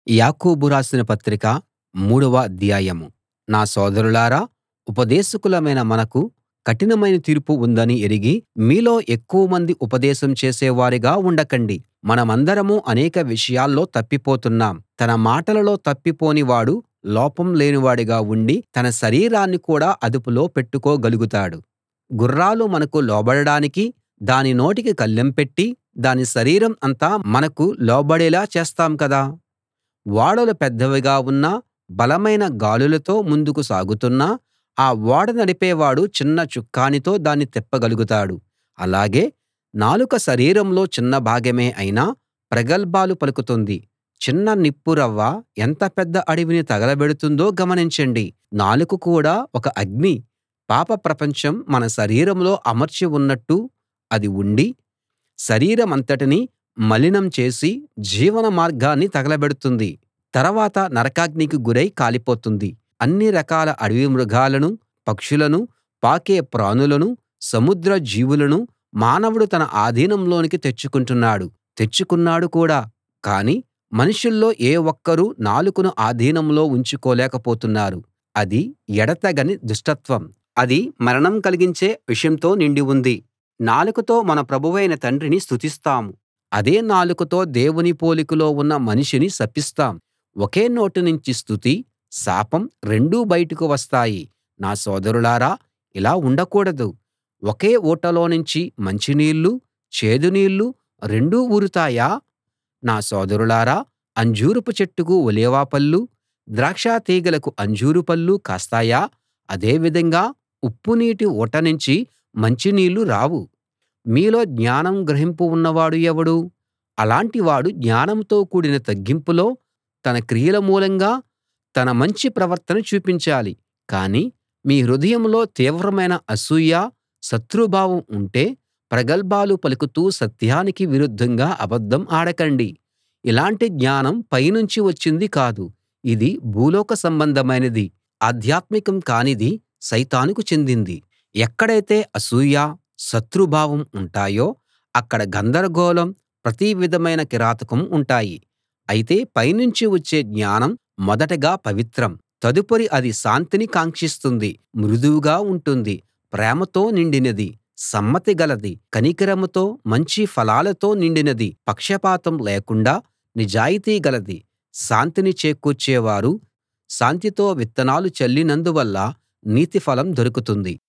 యాకోబు రాసిన పత్రిక మూడవ అధ్యాయం. నా సోదరులారా, ఉపదేశకులమైన మనకు కఠినమైన తీర్పు ఉందని ఎరిగి మీలో ఎక్కువమంది ఉపదేశం చేసేవారుగా ఉండకండి. మనమందరం అనేక విషయాల్లో తప్పిపోతున్నాం. తన మాటలలో తప్పిపోని వాడు లోపం లేనివాడుగా ఉండి తన శరీరాన్ని కూడా అదుపులో పెట్టుకోగలుగుతాడు. గుర్రాలు మనకు లోబడడానికి దాని నోటికి కళ్ళెం పెట్టి దాని శరీరం అంతా మనకు లోబడేలా చేస్తాం కదా. ఓడలు పెద్దవిగా ఉన్నా బలమైన గాలులతో ముందుకు సాగుతున్నా ఆ ఓడ నడిపేవాడు చిన్న చుక్కానితో దాన్ని తిప్పగలుగుతాడు. అలాగే నాలుక శరీరంలో చిన్న భాగమే అయినా ప్రగల్భాలు పలుకుతుంది. చిన్న నిప్పురవ్వ ఎంత పెద్ద అడవిని తగలబెడుతుందో గమనించండి. నాలుక కూడా ఒక అగ్ని. పాప ప్రపంచం మన శరీరంలో అమర్చి ఉన్నట్టు అది ఉండి శరీరమంతటినీ మలినం చేసి జీవన మార్గాన్ని తగలబెడుతుంది. తర్వాత నరకాగ్నికి గురై కాలిపోతుంది. అన్ని రకాల అడవి మృగాలనూ పక్షులనూ పాకే ప్రాణులనూ సముద్ర జీవులనూ మానవుడు తన ఆధీనంలోకి తెచ్చుకున్నాడు కూడా. కానీ మనుషుల్లో ఏ ఒక్కరూ నాలుకను ఆధీనంలో ఉంచుకోలేకపోతున్నారు. అది ఎడతెగని దుష్టత్వం. అది మరణం కలిగించే విషంతో నిండి ఉంది. నాలుకతో మన ప్రభువైన తండ్రిని స్తుతిస్తాం. అదే నాలుకతో దేవుని పోలికలో ఉన్న మనిషిని శపిస్తాం. ఒకే నోటి నుంచి స్తుతి, శాపం రెండూ బయటకు వస్తాయి. నా సోదరులారా, ఇలా ఉండకూడదు. ఒకే ఊటలోనుంచి మంచినీళ్ళు, చేదు నీళ్ళు రెండూ ఊరుతాయా? నా సోదరులారా, అంజూరపు చెట్టుకు ఒలీవ పళ్ళు, ద్రాక్ష తీగలకు అంజూరు పళ్ళు కాస్తాయా? అదే విధంగా ఉప్పునీటి ఊట నుంచి మంచినీళ్ళు రావు. మీలో జ్ఞానం గ్రహింపు ఉన్నవాడు ఎవడు? అలాంటి వాడు జ్ఞానంతో కూడిన తగ్గింపులో తన క్రియల మూలంగా తన మంచి ప్రవర్తన చూపించాలి. కానీ మీ హృదయంలో తీవ్రమైన అసూయ, శత్రుభావం ఉంటే ప్రగల్భాలు పలుకుతూ సత్యానికి విరుద్ధంగా అబద్ధం ఆడకండి. ఇలాంటి జ్ఞానం పైనుంచి వచ్చింది కాదు. ఇది భూలోక సంబంధమైనది, ఆధ్యాత్మికం కానిది, సైతానుకు చెందింది. ఎక్కడైతే అసూయ, శత్రుభావం ఉంటాయో అక్కడ గందరగోళం, ప్రతి విధమైన కిరాతకం ఉంటాయి. అయితే పైనుంచి వచ్చే జ్ఞానం మొదటగా పవిత్రం, తదుపరి అది శాంతిని కాంక్షిస్తుంది, మృదువుగా ఉంటుంది, ప్రేమతో నిండినది, సమ్మతి గలది, కనికరంతో మంచి ఫలాలతో నిండినది, పక్షపాతం లేకుండా నిజాయితీ గలది. శాంతిని చేకూర్చేవారు శాంతితో విత్తనాలు చల్లినందువల్ల నీతి ఫలం దొరుకుతుంది.